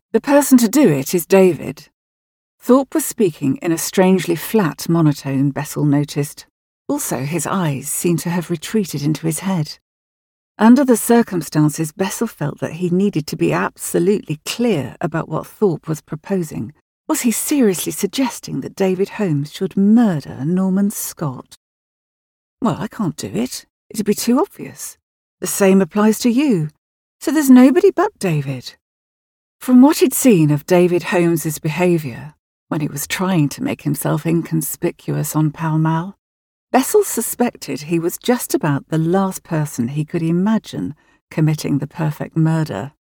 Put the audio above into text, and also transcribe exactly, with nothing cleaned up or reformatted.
The person to do it is David. Thorpe was speaking in a strangely flat monotone, Bessel noticed. Also, his eyes seemed to have retreated into his head. Under the circumstances, Bessel felt that he needed to be absolutely clear about what Thorpe was proposing. Was he seriously suggesting that David Holmes should murder Norman Scott? Well, I can't do it. It'd be too obvious. The same applies to you. So there's nobody but David. From what he'd seen of David Holmes's behaviour, when he was trying to make himself inconspicuous on Pall Mall, Bessel suspected he was just about the last person he could imagine committing the perfect murder.